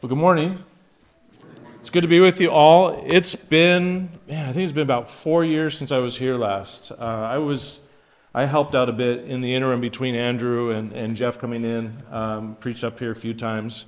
Well, good morning. It's good to be with you all. I think it's been about 4 years since I was here last. I helped out a bit in the interim between Andrew and Jeff coming in, preached up here a few times.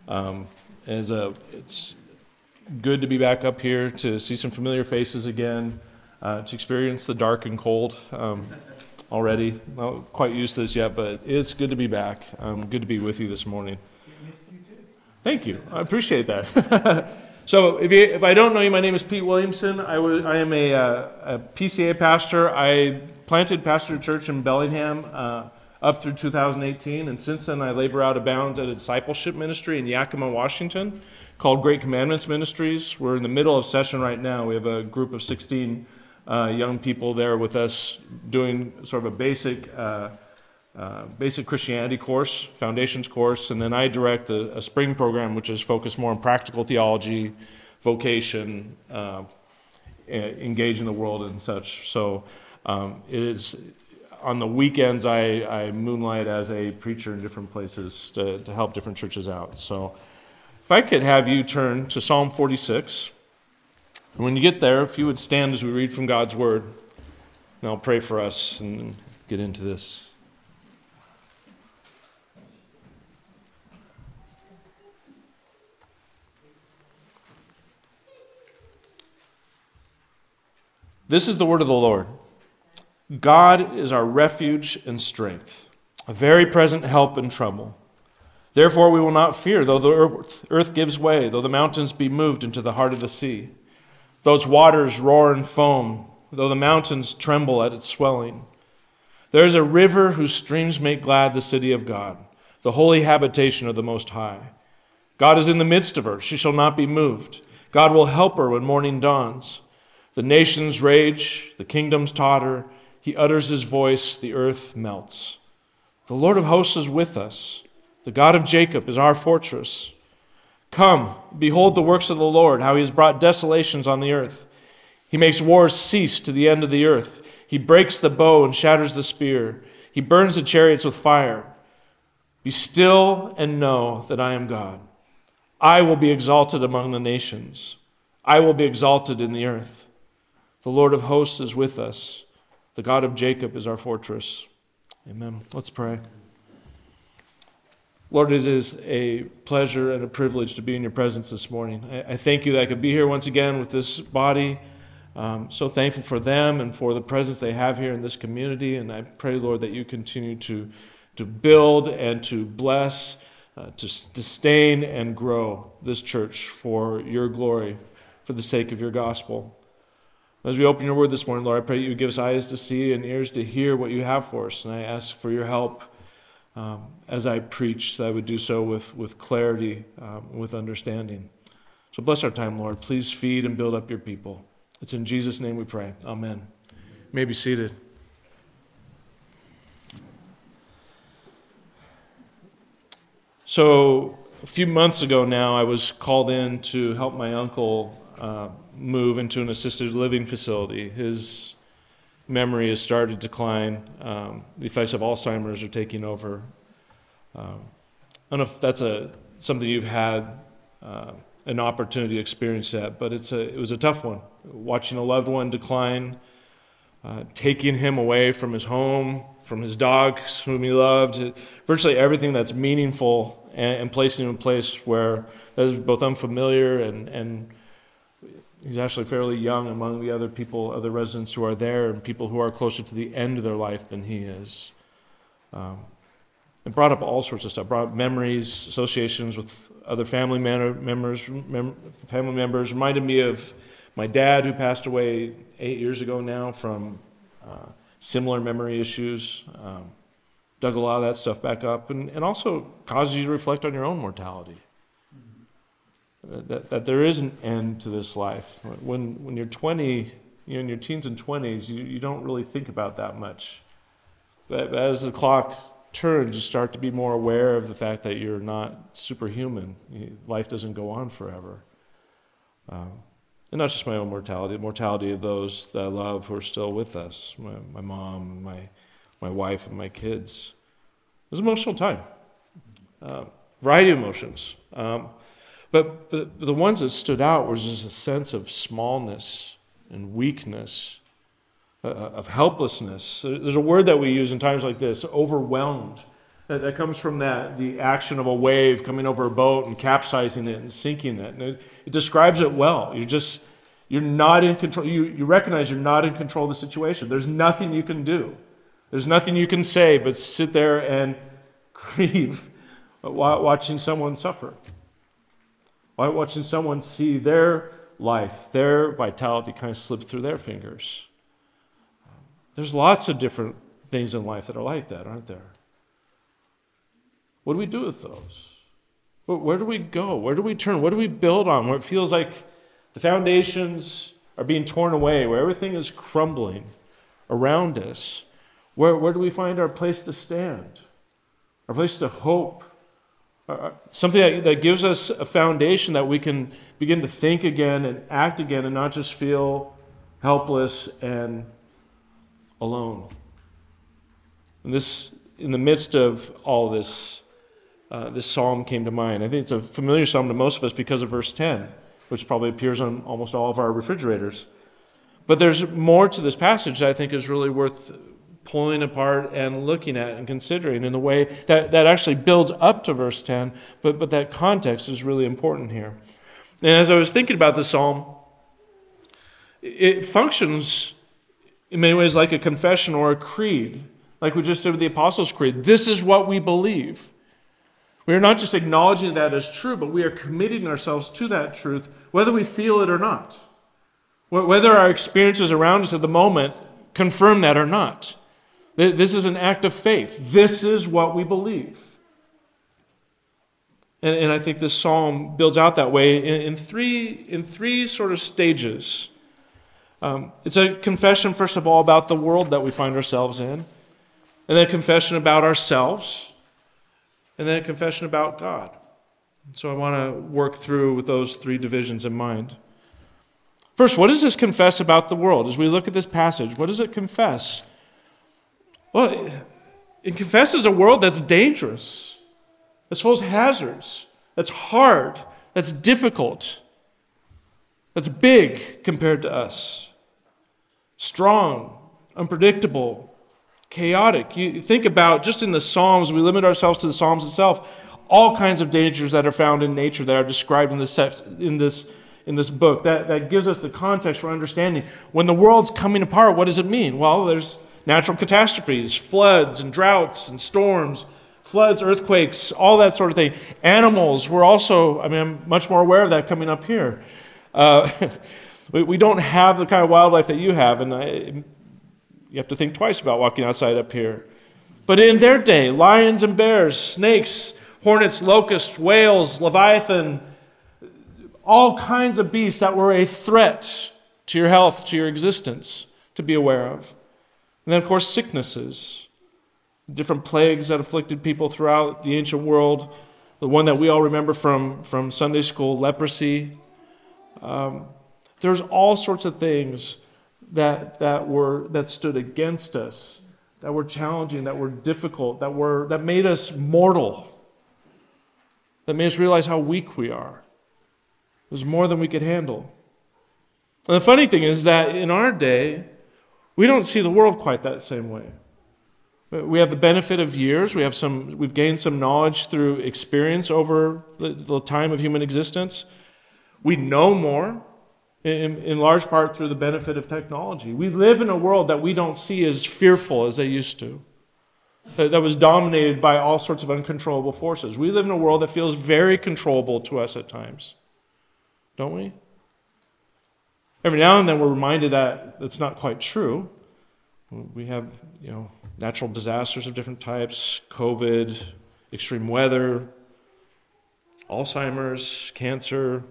It's good to be back up here, to see some familiar faces again, to experience the dark and cold already. Not quite used to this yet, but it's good to be back. Good to be with you this morning. Thank you. I appreciate that. So if I don't know you, my name is Pete Williamson. I am a PCA pastor. I planted Pastor Church in Bellingham up through 2018, and since then I labor out of bounds at a discipleship ministry in Yakima, Washington, called Great Commandments Ministries. We're in the middle of session right now. We have a group of 16 young people there with us doing sort of a basic Christianity course, foundations course, and then I direct a spring program which is focused more on practical theology, vocation, engage in the world and such. So it is on the weekends I moonlight as a preacher in different places to help different churches out. So if I could have you turn to Psalm 46, and when you get there, if you would stand as we read from God's Word, and I'll pray for us and get into this. This is the word of the Lord. God is our refuge and strength, a very present help in trouble. Therefore we will not fear, though the earth gives way, though the mountains be moved into the heart of the sea, though its waters roar and foam, though the mountains tremble at its swelling. There is a river whose streams make glad the city of God, the holy habitation of the Most High. God is in the midst of her. She shall not be moved. God will help her when morning dawns. The nations rage, the kingdoms totter. He utters his voice, the earth melts. The Lord of hosts is with us. The God of Jacob is our fortress. Come, behold the works of the Lord, how he has brought desolations on the earth. He makes wars cease to the end of the earth. He breaks the bow and shatters the spear. He burns the chariots with fire. Be still and know that I am God. I will be exalted among the nations. I will be exalted in the earth. The Lord of hosts is with us. The God of Jacob is our fortress. Amen. Let's pray. Lord, it is a pleasure and a privilege to be in your presence this morning. I thank you that I could be here once again with this body. So thankful for them and for the presence they have here in this community. And I pray, Lord, that you continue to build and to bless, to sustain and grow this church for your glory, for the sake of your gospel. As we open your word this morning, Lord, I pray you give us eyes to see and ears to hear what you have for us. And I ask for your help as I preach, that I would do so with clarity, with understanding. So bless our time, Lord. Please feed and build up your people. It's in Jesus' name we pray. Amen. You may be seated. So a few months ago now, I was called in to help my uncle move into an assisted living facility. His memory has started to decline. The effects of Alzheimer's are taking over. I don't know if that's something you've had an opportunity to experience that, but it was a tough one. Watching a loved one decline, taking him away from his home, from his dogs whom he loved, virtually everything that's meaningful, and placing him in a place where that is both unfamiliar and he's actually fairly young among the other residents who are there, and people who are closer to the end of their life than he is. It brought up all sorts of stuff. Brought up memories, associations with other family members. Reminded me of my dad, who passed away 8 years ago now from similar memory issues. Dug a lot of that stuff back up, and also causes you to reflect on your own mortality. That there is an end to this life. When you're 20, in your teens and 20s, you don't really think about that much. But as the clock turns, you start to be more aware of the fact that you're not superhuman. Life doesn't go on forever. And not just my own mortality, the mortality of those that I love who are still with us, my mom, my wife, and my kids. It was an emotional time. Variety of emotions. But the ones that stood out was just a sense of smallness and weakness, of helplessness. There's a word that we use in times like this, overwhelmed. That comes from the action of a wave coming over a boat and capsizing it and sinking it. And it describes it well. You're not in control. You recognize you're not in control of the situation. There's nothing you can do. There's nothing you can say but sit there and grieve watching someone suffer. Watching someone see their life, their vitality kind of slip through their fingers. There's lots of different things in life that are like that, aren't there? What do we do with those? Where do we go? Where do we turn? What do we build on? Where it feels like the foundations are being torn away, where everything is crumbling around us. Where do we find our place to stand? Our place to hope? Something that gives us a foundation that we can begin to think again and act again and not just feel helpless and alone. And this, in the midst of all this, this psalm came to mind. I think it's a familiar psalm to most of us because of verse 10, which probably appears on almost all of our refrigerators. But there's more to this passage that I think is really worth pulling apart and looking at and considering in the way that actually builds up to verse 10, but that context is really important here. And as I was thinking about this psalm, it functions in many ways like a confession or a creed, like we just did with the Apostles' Creed. This is what we believe. We are not just acknowledging that as true, but we are committing ourselves to that truth, whether we feel it or not. Whether our experiences around us at the moment confirm that or not. This is an act of faith. This is what we believe. And I think this psalm builds out that way in three sort of stages. It's a confession, first of all, about the world that we find ourselves in, and then a confession about ourselves, and then a confession about God. So I want to work through with those three divisions in mind. First, what does this confess about the world? As we look at this passage, what does it confess? Well, it confesses a world that's dangerous, that's full of hazards, that's hard, that's difficult, that's big compared to us, strong, unpredictable, chaotic. You think about, just in the Psalms, we limit ourselves to the Psalms itself, all kinds of dangers that are found in nature that are described in this book. That gives us the context for understanding. When the world's coming apart, what does it mean? Well, there's natural catastrophes, floods and droughts and storms, floods, earthquakes, all that sort of thing. Animals, we're also, I'm much more aware of that coming up here. We don't have the kind of wildlife that you have, and you have to think twice about walking outside up here. But in their day, lions and bears, snakes, hornets, locusts, whales, leviathan, all kinds of beasts that were a threat to your health, to your existence, to be aware of. And then, of course, sicknesses, different plagues that afflicted people throughout the ancient world. The one that we all remember from Sunday school, leprosy. There's all sorts of things that stood against us, that were challenging, that were difficult, that made us mortal, that made us realize how weak we are. It was more than we could handle. And the funny thing is that in our day, we don't see the world quite that same way. We have the benefit of years. We've gained some knowledge through experience over the time of human existence. We know more, in large part through the benefit of technology. We live in a world that we don't see as fearful as they used to, that was dominated by all sorts of uncontrollable forces. We live in a world that feels very controllable to us at times, don't we? Every now and then we're reminded that that's not quite true. We have, natural disasters of different types, COVID, extreme weather, Alzheimer's, cancer.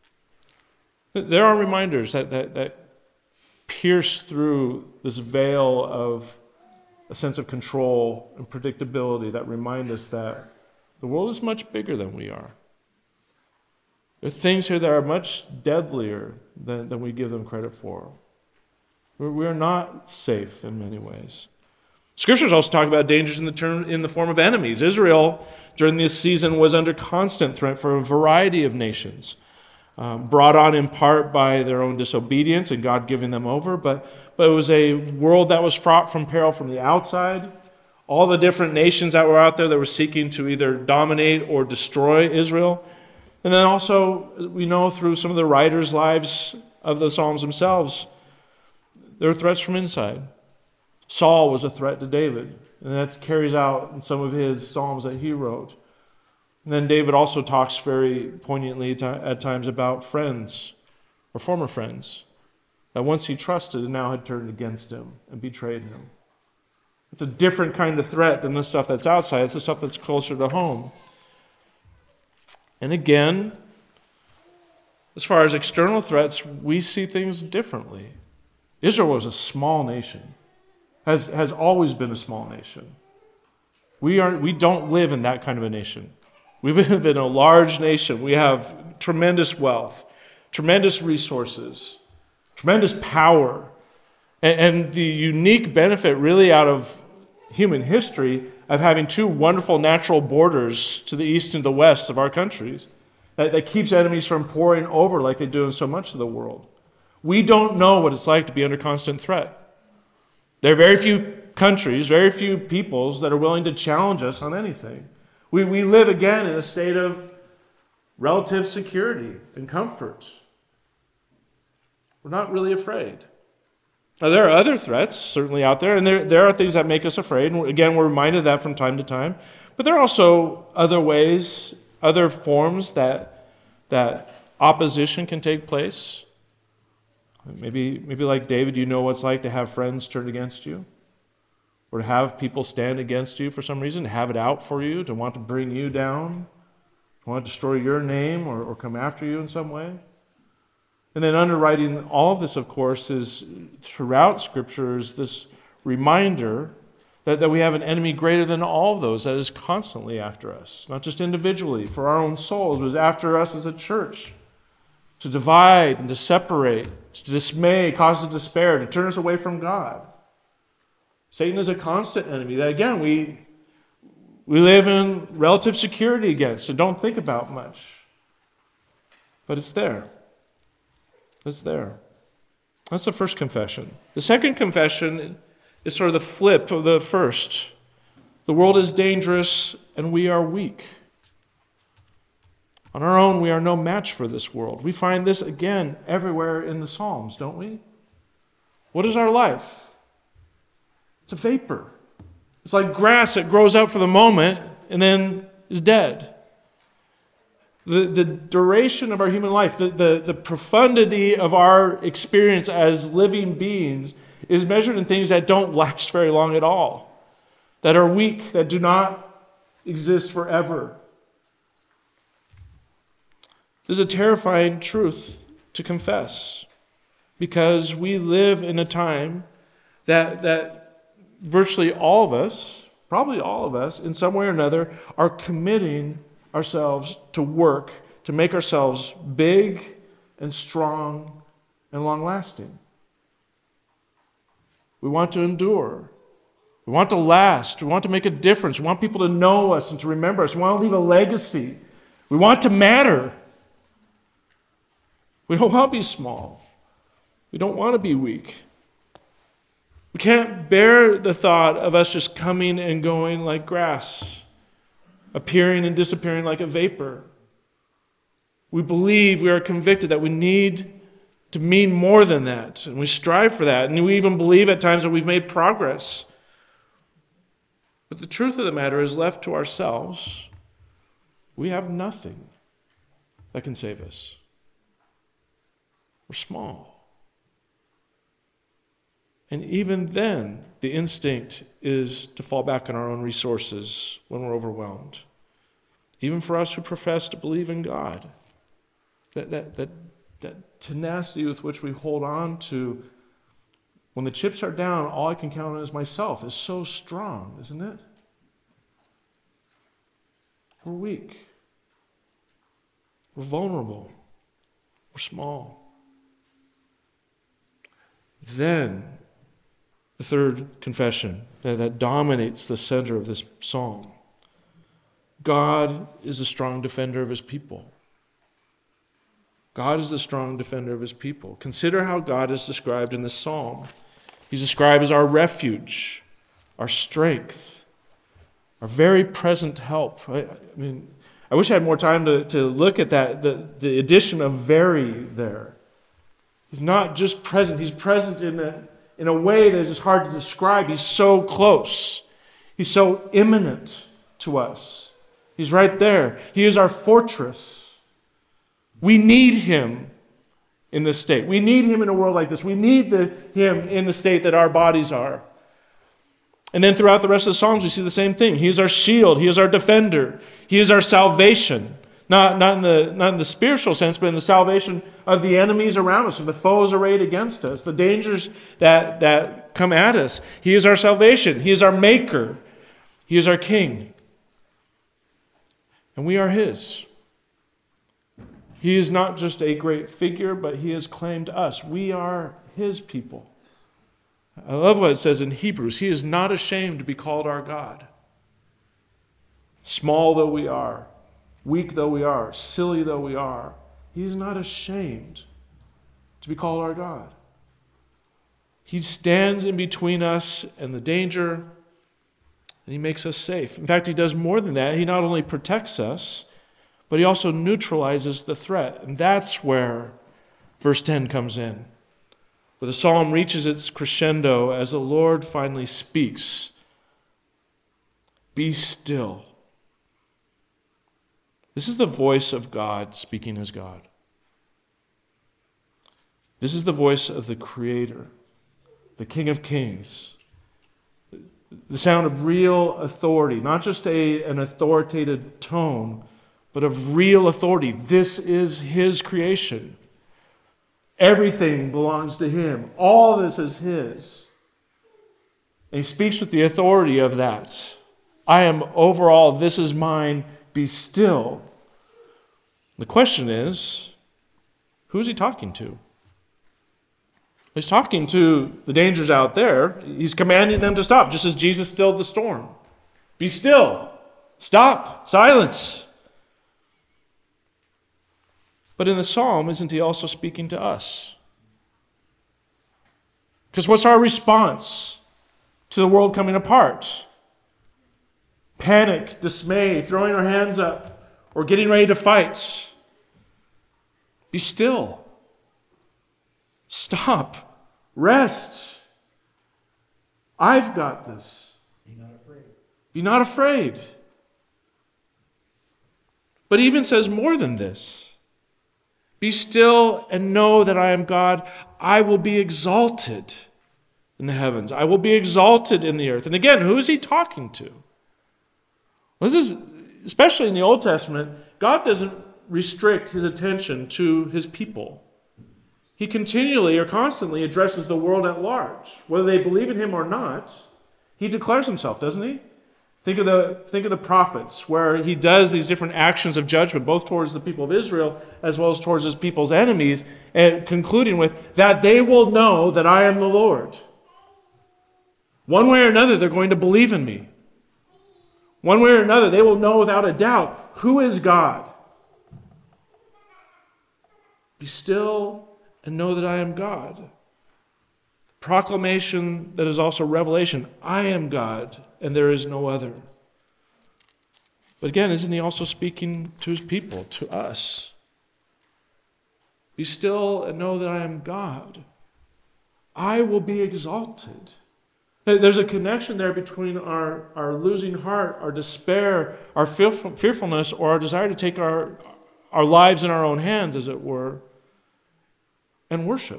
There are reminders that pierce through this veil of a sense of control and predictability that remind us that the world is much bigger than we are. There are things here that are much deadlier than we give them credit for. We are not safe in many ways. Scriptures also talk about dangers in the form of enemies. Israel, during this season, was under constant threat from a variety of nations, brought on in part by their own disobedience and God giving them over, but it was a world that was fraught from peril from the outside. All the different nations that were out there that were seeking to either dominate or destroy Israel. And then also, we know through some of the writers' lives of the Psalms themselves, there were threats from inside. Saul was a threat to David, and that carries out in some of his Psalms that he wrote. And then David also talks very poignantly at times about friends, or former friends, that once he trusted and now had turned against him and betrayed him. It's a different kind of threat than the stuff that's outside. It's the stuff that's closer to home. And again, as far as external threats, we see things differently. Israel was a small nation, has always been a small nation. We don't live in that kind of a nation. We live in a large nation. We have tremendous wealth, tremendous resources, tremendous power, and the unique benefit really out of human history of having two wonderful natural borders to the east and the west of our countries that keeps enemies from pouring over like they do in so much of the world. We don't know what it's like to be under constant threat. There are very few countries, very few peoples that are willing to challenge us on anything. We live again in a state of relative security and comfort. We're not really afraid. Now, there are other threats certainly out there, and there are things that make us afraid. And again, we're reminded of that from time to time. But there are also other ways, other forms that opposition can take place. Maybe like David, you know what it's like to have friends turn against you, or to have people stand against you for some reason, to have it out for you, to want to bring you down, to want to destroy your name or come after you in some way. And then underwriting all of this, of course, is throughout Scripture is this reminder that we have an enemy greater than all of those that is constantly after us, not just individually, for our own souls, but is after us as a church, to divide and to separate, to dismay, cause us despair, to turn us away from God. Satan is a constant enemy that, again, we live in relative security against and don't think about much. But it's there. It's there. That's the first confession. The second confession is sort of the flip of the first. The world is dangerous and we are weak. On our own, we are no match for this world. We find this again everywhere in the Psalms, don't we? What is our life? It's a vapor. It's like grass that grows up for the moment and then is dead. The duration of our human life, the profundity of our experience as living beings is measured in things that don't last very long at all, that are weak, that do not exist forever. This is a terrifying truth to confess, because we live in a time that virtually all of us, probably all of us, in some way or another, are committing ourselves to work to make ourselves big and strong and long-lasting. We want to endure. We want to last. We want to make a difference. We want people to know us and to remember us. We want to leave a legacy. We want to matter. We don't want to be small. We don't want to be weak. We can't bear the thought of us just coming and going like grass, appearing and disappearing like a vapor. We believe, we are convicted that we need to mean more than that, and we strive for that, and we even believe at times that we've made progress. But the truth of the matter is, left to ourselves, we have nothing that can save us. We're small. And even then, the instinct is to fall back on our own resources when we're overwhelmed. Even for us who profess to believe in God, that tenacity with which we hold on to, when the chips are down, all I can count on is myself, is so strong, isn't it? We're weak. We're vulnerable. We're small. Then The third confession that dominates the center of this psalm. God is a strong defender of his people. God is the strong defender of his people. Consider how God is described in this psalm. He's described as our refuge, our strength, our very present help. I wish I had more time to look at that, the addition of very there. He's not just present, he's present in a way that is just hard to describe. He's so close. He's so imminent to us. He's right there. He is our fortress. We need him in this state. We need him in a world like this. We need him in the state that our bodies are. And then throughout the rest of the Psalms, we see the same thing. He is our shield. He is our defender. He is our salvation. Not in the spiritual sense, but in the salvation of the enemies around us, of the foes arrayed against us, the dangers that come at us. He is our salvation. He is our maker. He is our king. And we are his. He is not just a great figure, but he has claimed us. We are his people. I love what it says in Hebrews. He is not ashamed to be called our God. Small though we are, weak though we are, silly though we are, he is not ashamed to be called our God. He stands in between us and the danger, and he makes us safe. In fact, he does more than that. He not only protects us, but he also neutralizes the threat. And that's where verse 10 comes in, where the psalm reaches its crescendo as the Lord finally speaks. Be still. This is the voice of God speaking as God. This is the voice of the Creator, the King of Kings. The sound of real authority, not just an authoritative tone, but of real authority. This is his creation. Everything belongs to him. All this is his. And he speaks with the authority of that. I am over all, this is mine, be still. The question is, who is he talking to? He's talking to the dangers out there. He's commanding them to stop, just as Jesus stilled the storm. Be still. Stop. Silence. But in the psalm, isn't he also speaking to us? Because what's our response to the world coming apart? Panic, dismay, throwing our hands up, or getting ready to fight. Be still. Stop. Rest. I've got this. Be not afraid. Be not afraid. But he even says more than this. Be still and know that I am God. I will be exalted in the heavens. I will be exalted in the earth. And again, who is he talking to? Well, this is, especially in the Old Testament, God doesn't restrict his attention to his people. He continually or constantly addresses the world at large. Whether they believe in him or not, he declares himself, doesn't he? Think of the prophets, where he does these different actions of judgment, both towards the people of Israel as well as towards his people's enemies, and concluding with, that they will know that I am the Lord. One way or another, they're going to believe in me. One way or another, they will know without a doubt who is God. Be still and know that I am God. Proclamation that is also revelation. I am God, and there is no other. But again, isn't he also speaking to his people, to us? Be still and know that I am God. I will be exalted. There's a connection there between our losing heart, our despair, our fearfulness, or our desire to take our lives in our own hands, as it were, and worship.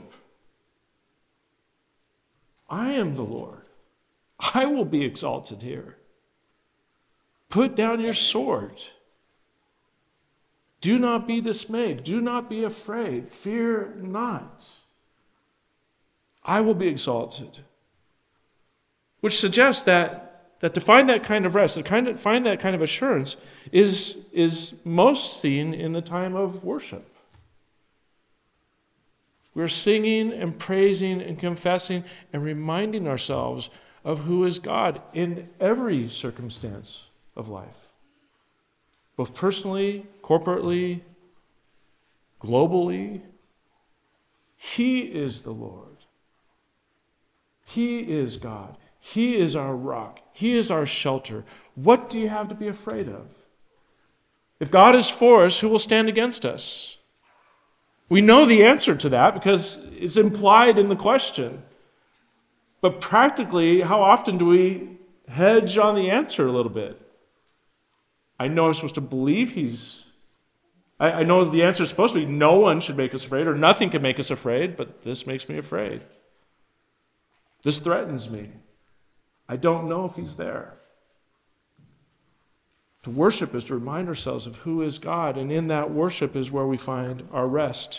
I am the Lord. I will be exalted here. Put down your sword. Do not be dismayed. Do not be afraid. Fear not. I will be exalted. Which suggests that to find that kind of rest, find that kind of assurance is most seen in the time of worship. We're singing and praising and confessing and reminding ourselves of who is God in every circumstance of life, both personally, corporately, globally. He is the Lord. He is God. He is our rock. He is our shelter. What do you have to be afraid of? If God is for us, who will stand against us? We know the answer to that because it's implied in the question. But practically, how often do we hedge on the answer a little bit? I know I'm supposed to believe I know the answer is supposed to be no one should make us afraid or nothing can make us afraid, but this makes me afraid. This threatens me. I don't know if he's there. To worship is to remind ourselves of who is God, and in that worship is where we find our rest.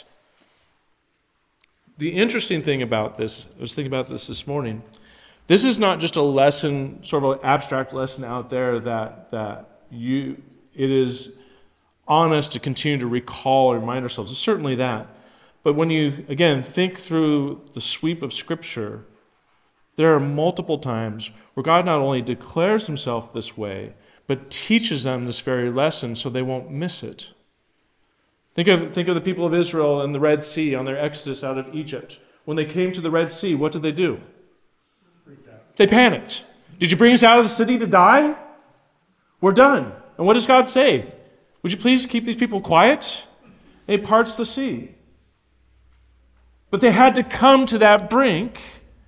The interesting thing about this, I was thinking about this morning, this is not just a lesson, sort of an abstract lesson out there that it is on us to continue to recall and remind ourselves. It's certainly that. But when you, again, think through the sweep of Scripture, there are multiple times where God not only declares himself this way, but teaches them this very lesson so they won't miss it. Think of the people of Israel in the Red Sea on their exodus out of Egypt. When they came to the Red Sea, what did they do? They panicked. Did you bring us out of the city to die? We're done. And what does God say? Would you please keep these people quiet? And he parts the sea. But they had to come to that brink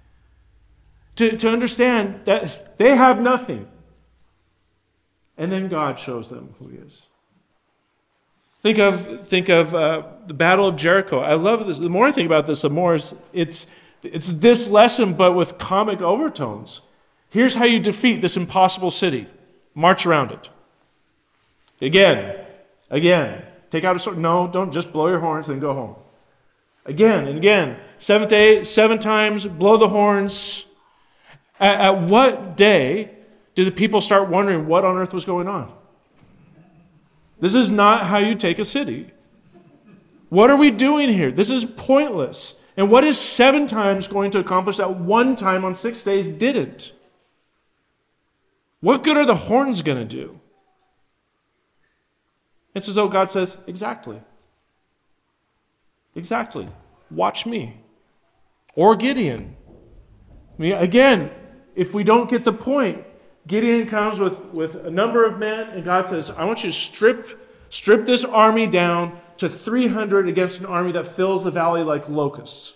to understand that they have nothing. And then God shows them who he is. Think of the Battle of Jericho. I love this. The more I think about this, the more it's this lesson, but with comic overtones. Here's how you defeat this impossible city. March around it. Again. Take out a sword. No, don't just blow your horns and go home. Again and again. Seventh day, 7 times, blow the horns. At what day did the people start wondering what on earth was going on? This is not how you take a city. What are we doing here? This is pointless. And what is 7 times going to accomplish that 1 time on 6 days didn't? What good are the horns going to do? It's as though God says, exactly. Exactly. Watch me. Or Gideon. I mean, again, if we don't get the point, Gideon comes with a number of men, and God says, I want you to strip this army down to 300 against an army that fills the valley like locusts.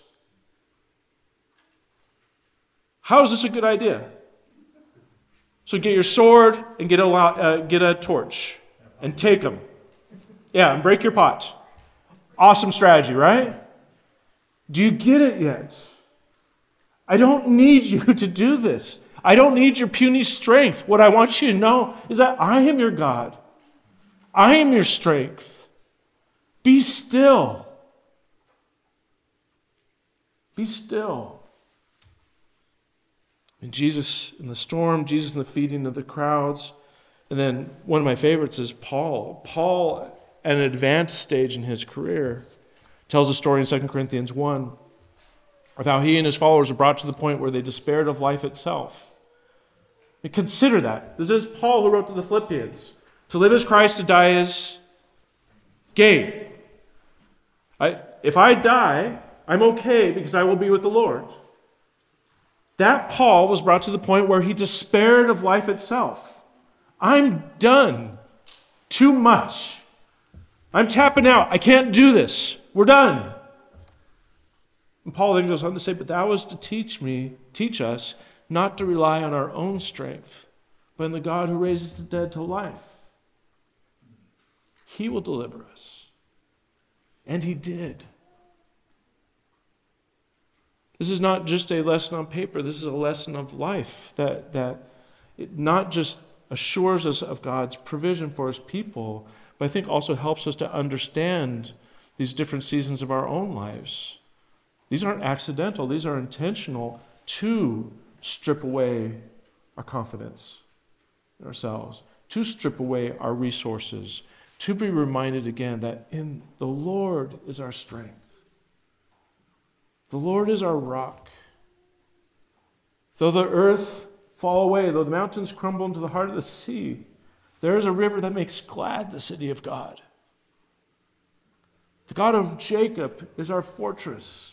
How is this a good idea? So get your sword and get a torch and take them. Yeah, and break your pot. Awesome strategy, right? Do you get it yet? I don't need you to do this. I don't need your puny strength. What I want you to know is that I am your God. I am your strength. Be still. Be still. And Jesus in the storm, Jesus in the feeding of the crowds. And then one of my favorites is Paul. Paul, at an advanced stage in his career, tells a story in 2 Corinthians 1 of how he and his followers are brought to the point where they despaired of life itself. And consider that. This is Paul who wrote to the Philippians. To live is Christ, to die is gain. If I die, I'm okay because I will be with the Lord. That Paul was brought to the point where he despaired of life itself. I'm done. Too much. I'm tapping out. I can't do this. We're done. And Paul then goes on to say, but that was to teach us not to rely on our own strength, but in the God who raises the dead to life. He will deliver us. And he did. This is not just a lesson on paper. This is a lesson of life that it not just assures us of God's provision for his people, but I think also helps us to understand these different seasons of our own lives. These aren't accidental. These are intentional to strip away our confidence in ourselves, to strip away our resources, to be reminded again that in the Lord is our strength. The Lord is our rock. Though the earth fall away, though the mountains crumble into the heart of the sea, there is a river that makes glad the city of God. The God of Jacob is our fortress.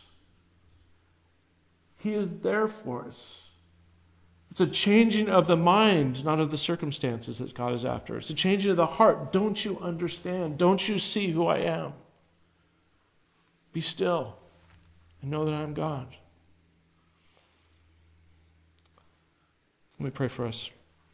He is there for us. It's a changing of the mind, not of the circumstances that God is after. It's a changing of the heart. Don't you understand? Don't you see who I am? Be still and know that I am God. Let me pray for us.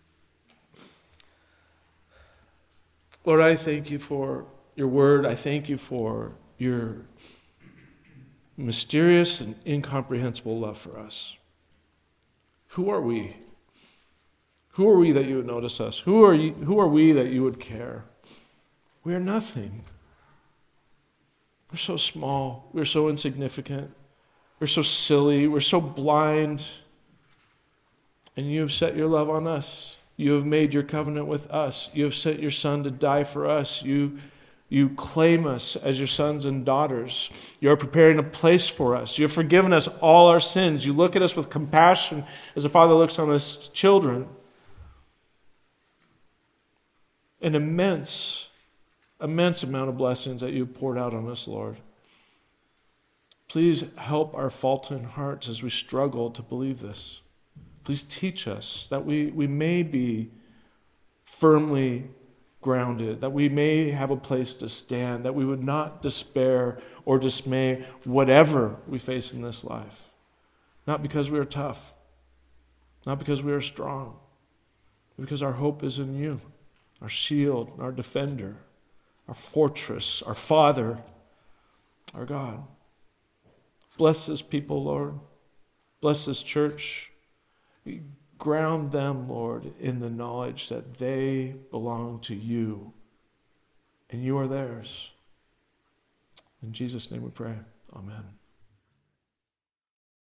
Lord, I thank you for your word. I thank you for your mysterious and incomprehensible love for us. Who are we? Who are we that you would notice us? Who are we that you would care? We are nothing. We're so small. We're so insignificant. We're so silly. We're so blind. And you have set your love on us. You have made your covenant with us. You have sent your Son to die for us. You claim us as your sons and daughters. You are preparing a place for us. You have forgiven us all our sins. You look at us with compassion as a father looks on his children. An immense amount of blessings that you've poured out on us, Lord. Please help our faltering hearts as we struggle to believe this. Please teach us that we may be firmly grounded, that we may have a place to stand, that we would not despair or dismay whatever we face in this life. Not because we are tough, not because we are strong, but because our hope is in you, our shield, our defender, our fortress, our Father, our God. Bless this people, Lord. Bless this church. Ground them, Lord, in the knowledge that they belong to you and you are theirs. In Jesus' name we pray. Amen.